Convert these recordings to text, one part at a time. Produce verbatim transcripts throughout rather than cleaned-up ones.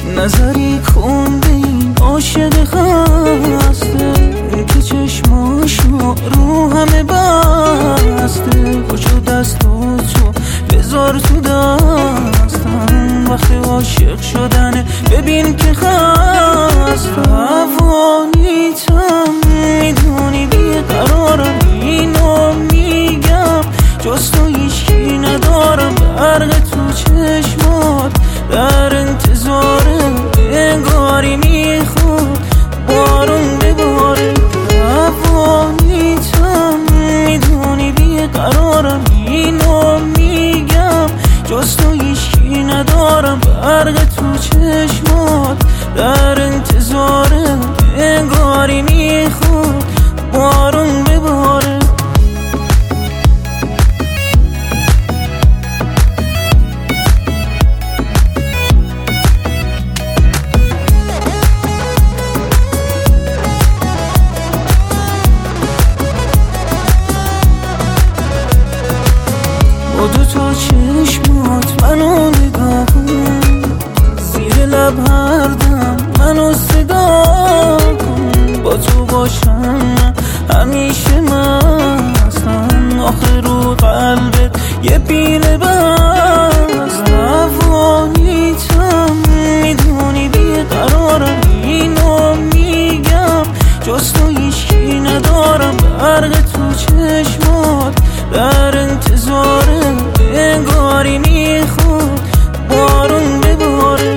نظری کن به این عاشق خسته، اون که چشماشو رو همه بسته. پاشو دستاتو بذار تو دستم، وقت عاشق شدنه ببین که خسته. روانیتم میدونی بیقرارم، اینو میگم جز تو هیچکی ندارم. برق تو چشمات در انتظارم، انگاری میخواد بارون بباره. روانیتم میدونی بیقرارم، اینو میگم جز تو هیچکی ندارم. برق تو چشمات در انتظارم، انگاری میخواد بارون بباره. با دو تا چشمات منو نگاه کن، زیر لب هر دم منو صدا کن. با تو باشم همیشه مستم، آخه رو قلبت یه پیله بست. روانیتم میدونی بیقرارم، اینو میگم جز تو هیچکی ندارم. برق تو چشمات در انتظارم، انگاری میخواد بارون بباره.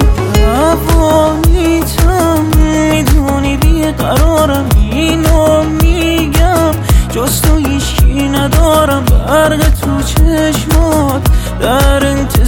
روانیتم میدونی بیقرارم، اینو میگم جز تو هیچکی ندارم. برق تو چشمات در انتظارم.